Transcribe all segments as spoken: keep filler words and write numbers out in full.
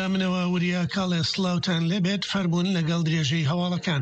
لە منەوە وریا کاڵێ سلااوان لێبێت فەربوون لەگەڵ درێژەی هەواڵەکان.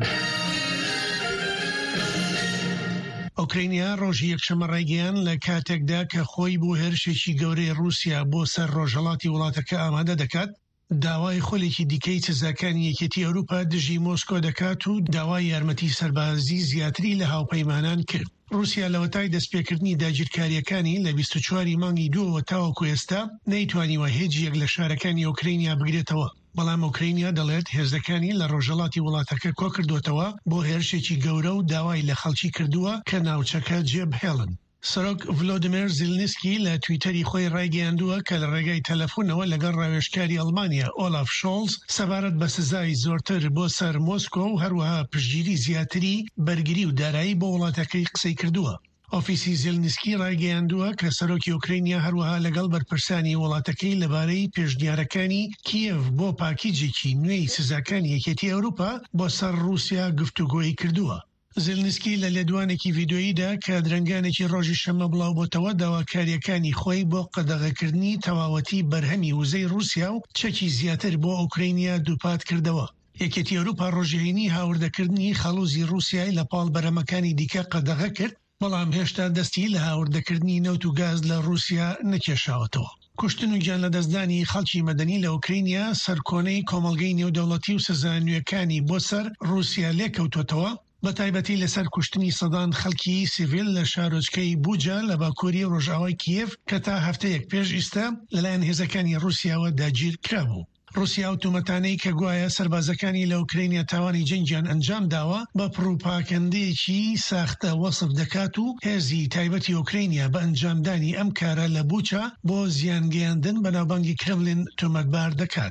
ئۆکرینیا ڕۆژی یەکشەمە ڕێگەیان لە کاتێکدا کە خۆی بۆ هێرشێکی گەورەی رووسیا بۆ سەر ڕۆژهەڵاتی وڵاتەکە ئامادە دەکات، داوای خۆلێکی دیکەی سزاکانی یەکێتی ئەوروپا دژی مۆسکۆ دەکات و داوای یارمەتی سەربازی زیاتری لە هاوپەیمانان کرد. رووسیا لەوەتای دەستپێکردنی داگیرکاریەکانی لە بیست و چواری مانگی دووەوە تاوەکو ئێستا نەیتوانیوە هێچ یەک لە شارەکانی ئۆکرینیا بگرێتەوە. بەڵام ئۆکرینیا دەڵێت هێزەکانی لە ڕۆژهەڵاتی وڵاتەکە کۆ کردوتەوە بۆ هێرشێکی گەورە و داوای لە خەڵکی کردووە کە ناوچەکە جێبهێڵن. سەرۆک ڤلۆدیمیر زیلنسکی لە تویتەری خۆی ڕایگەیاندووە کە لە ڕێگای تەلەفۆنەوە لەگەڵ ڕاوێژکاری ئەڵمانیا ئۆلاف شۆڵز سەبارەت بە سزای زۆرتر بۆ سەر مۆسکۆ و هەروەها پشتگیری زیاتری بەرگری و دارایی بۆ وڵاتەکەی قسەی کردووە. ئۆفیسی زیلنسکی ڕایگەیاندووە کە سەرۆکی ئۆکرینیا هەروەها لەگەڵ بەرپرسانی وڵاتەکەی لەبارەی پێشنیارەکانی کیێڤ بۆ پاکیجێکی نوێی سزاکانی یەکێتی ئەوروپا بۆ سەر رووسیا گفتوگۆیی کردووە. زیلنسکی لە لێدوانێکی ڤیدۆییدا کە درەنگانێکی ڕۆژی شەمە بڵاو بۆتەوە داواکاریەکانی خۆی بۆ قەدەغەکردنی تەواوەتی بەرهەمی وزەی رووسیا و چەکی زیاتر بۆ ئۆکرینیا دووپات کردەوە. یەکێتی ئەوروپا ڕۆژێنی هاوردەکردنی خەڵوزی رووسیای لە پاڵ بەرەمەکانی دیکە قەدەغە کرد، بەڵام هێشتا دەستی لە هاوردەکردنی نەوت و گاز لە رووسیا نەکێشاوەتەوە. کوشتن و گیان لە دەستدانی خەڵکی مەدەنی لە ئۆکرینیا سەرکۆنەی کۆمەڵگەی نێودەوڵەتی و سزانویەکانی بۆ سەر رووسیا لێکەوتوتەوە، بە تایبەتی لەسەر کوشتنی سەدان خەڵکی سیڤیل لە شارۆچکەی بوجا لە باکووری ڕۆژاوای کیێڤ کە تا هەفتەیەک پێش ئیستا لەلایەن هێزەکانی رووسیاوە داگیر کرابوو. رووسیا و تومەتانەی کە گوایە سەربازەکانی لە ئۆکرینیا تاوانی جەنگیان ئەنجام داوە بە پڕوپاکەندەیەکی ساختە وەسف دەکات و هێزی تایبەتی ئۆکرینیا بە ئەنجامدانی ئەم کارە لە بوچا بۆ زیانگەیاندن بەناوبانگی کرملین تۆمەتبار دەکات.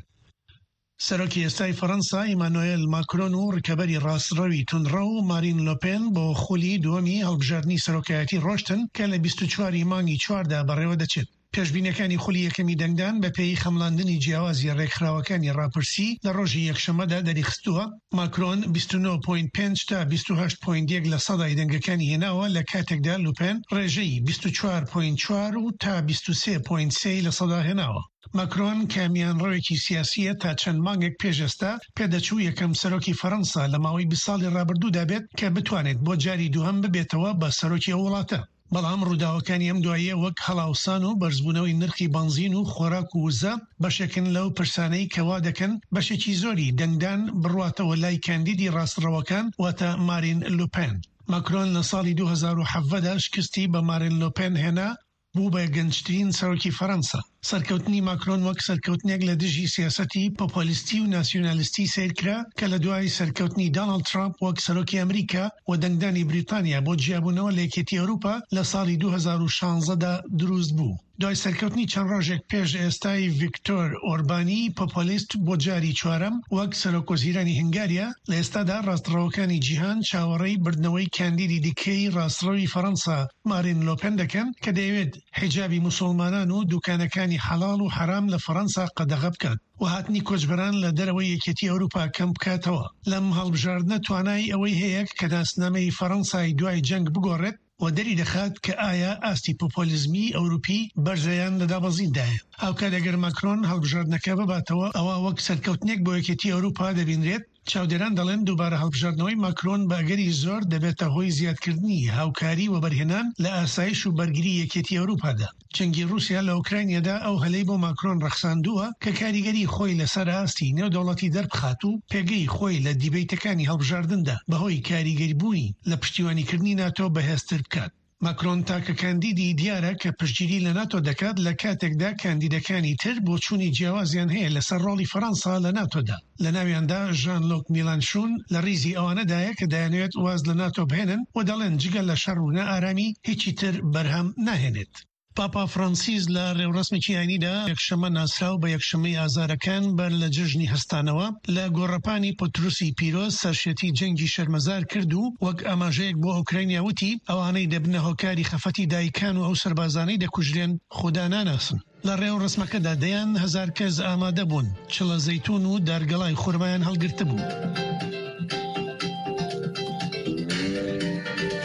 سەرۆکی ئێستای فەڕەنسا ئیمانوئێل ماکرۆن و ڕکەبەری ڕاستڕەوی تونڕە و مارین لۆپێن بۆ خولی دووەمی هەڵبژاردننی سەرۆکایەتی ڕۆشتن کە لە بیست و چواری مانگی چواردا بەڕێوە دەچێت. پێشبینەکانی خولی یەکەمی دەنگدان بە پێی خەملاندنی جیاوازی ڕێکخراوەکانی ڕاپرسی لە ڕۆژی یەکشەمەدا دەریخستووە. ماکرۆن بیست و نۆ پۆینت پێنج تا بیست و هەشت پۆینت یەک لە سەدای دەنگەکانی هێناوە، لە کاتێکدا لوپێن ڕێژەی بیست و چوار پۆینت چوار و تا بیست و سێ پۆینت سێ لە سەدا هێناوە. ماکرۆن کامیان ڕۆیەکی سیاسیە تا چەند مانگێک پێشێستا پێدەچوو یەکەم سەرۆکی فەڕەنسا لە ماوەی بیست ساڵی ڕابردوودا بێت کە بتوانێت بۆ جاری دووهەم ببێتەوە بە سەرۆکی ئەو وڵاتە. بەڵام ڕووداوەکانی ئەم دواییە وەک هەڵاوسان و بەرزبوونەوەی نرخی بەنزین و خۆراک و وزە بەشێکن لەو پرسانەی کەوا دەکەن بەشێکی زۆری دەنگدان بڕواتەوە لای کاندیدی ڕاستڕەوەکان واتە مارین لوپێن. ماکرۆن لە ساڵی دوو هەزار و حەڤەدا شکستی بە مارین لوپێن هێنا بوو بە گەنجترین سەرۆکی فەڕەنسا. سەرکەوتنی ماکرۆن وەک سەرکەوتنێک لە دژی سیاسەتی پۆپۆلیستی و ناسیۆنالیستی سیرکرا کە لە دوای سەرکەوتنی دۆناڵد ترامپ وەک سەرۆکی ئەمریکا و دەنگدانی بریتانیا بۆ جیابوونەوە لە یەکێتی ئەوروپا لە ساڵی دوو هەزار و شانزەدا دروست بوو. دوای سەرکەوتنی چەند ڕۆژێک پێش ئێستای ڤیکتۆر ئۆربانی پۆپۆلیست بۆ جاری چوارەم وەک سەرۆکوەزیرانی هەنگاریا، لە ئێستادا ڕاستڕەوەکانی جیهان چاوەڕێی بردنەوەی کاندیدی دیکەی ڕاستڕەوی فەڕەنسا مارین لۆپێن دەکەن کە دەیەوێت حیجابی موسڵمانان و دوکانەکانی حەڵاڵ و حرام لە فەڕەنسا قەدەغە بکات و هاتنی کۆچبەران لە دەرەوەی یەکێتی ئەوروپا کەم بکاتەوە. لەم هەڵبژاردنە توانای ئەوەی هەیە کە ناسنامەی فەڕەنسای دوای جەنگ بگۆڕێت و دەری دەخات کە ئایا ئاستی پۆپۆلیزمی ئەوروپی بەرژەیان لە دابەزیندایە. هاوکات ئەگەر ماکرۆن هەڵبژاردنەکە بباتەوە ئەوە وەک سەرکەوتنێک بۆ یەکێتی ئەوروپا دەبینرێت. چاودێران دەڵێن دووبارە هەڵبژاردنەوەی ماکرۆن بەگەری زۆر دەبێتە هۆی زیادکردنی هاوکاری و بەرهێنان لە ئاسایش و بەرگری یەکێتی ئەوروپادا. جەنگی رووسیا لە ئوکراینادا ئەو هەلەی بۆ ماکرۆن ڕەخساندووە کە کاریگەری خۆی لەسەر ئاستی نێودەوڵەتی دەربخات و پێگەی خۆی لە دیبەیتەکانی هەڵبژاردندا بەهۆی کاریگەریبوونی لە پشتیوانیکردنی ناتۆ بەهێزتر بکات. ماکرۆن تاکە کاندیدی دیارە کە پشتگیری لە ناتۆ دەکات لە کاتێکدا کاندیدەکانی تر بۆ چوونی جیاوازیان هەیە لەسەر ڕۆڵی فەڕەنسا لە ناتۆدا. لە ناویاندا ژان لۆک میلانشون لە ڕیزی ئەوانەدایە کە دەیانوێت واز لە ناتۆ بهێنن و دەڵێن جگە لە شەڕ و نەئارامی هیچی تر بەرهەم ناهێنێت. پاپا فرانسیس لە ڕێوڕسمێکی ئاینیدا یەکشەمە ناسراو بە یەکشەمەی ئازارەکان بەر لە جژنی هەستانەوە لە گۆڕەپانی پۆتروسی پیرۆز سەرشێتی جەنگی شەرمەزار کرد و وەک ئاماژەیەک بۆ ئۆکراینیا وتی ئەوانەی دەبنە هۆکاری خەفەتی دایکان و ئەو سەربازانەی دەکوژرێن خوددا ناناسن. لە ڕێوڕسمەکەدا دەیان هەزار کەس ئامادە بوون، چڵە زەیتون و دارگەڵای خورمایان هەڵگرتە بوو.